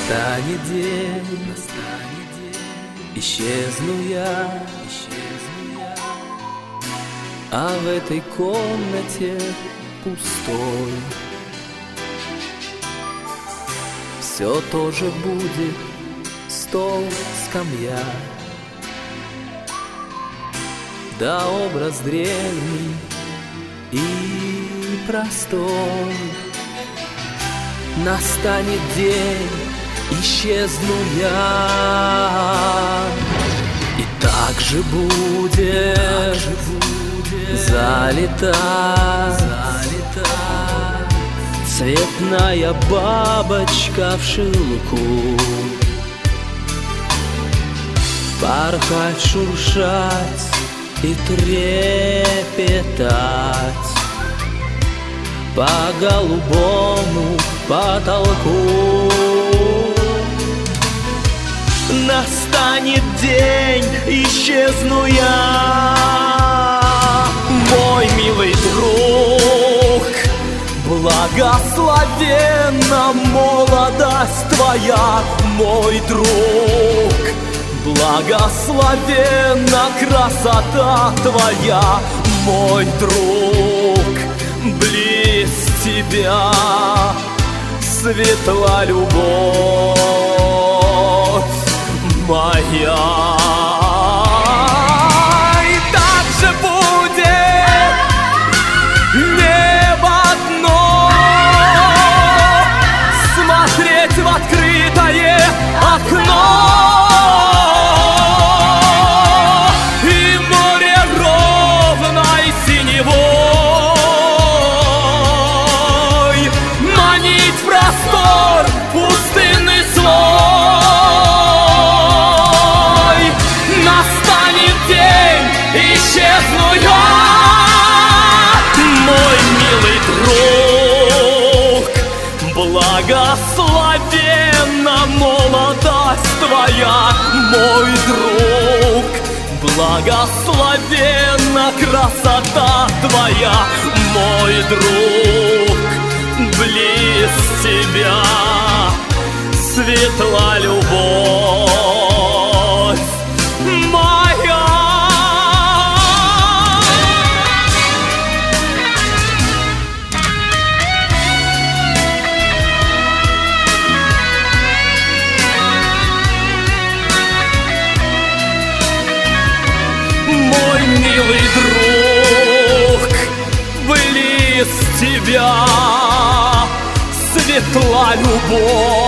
Настанет день, исчезну я, а в этой комнате пустой все тоже будет: стол, скамья, да образ древний и простой. Настанет день, исчезну я, и так же будет залита цветная бабочка в шелку, порхать, шуршать и трепетать по голубому потолку. Настанет день, исчезну я, мой милый друг. Благословенна молодость твоя, мой друг. Благословенна красота твоя, мой друг. Близ тебя светла любовь моя. И так же будет небо одно, смотреть в открытое окно, и море ровной синевой манить в простор пустынный слой. Настанет день, исчезну я, мой милый друг. Благословенна молодость твоя, мой друг. Благословенна красота твоя, мой друг. Близ тебя светла любовь моя. Мой милый друг, близ тебя светла любовь.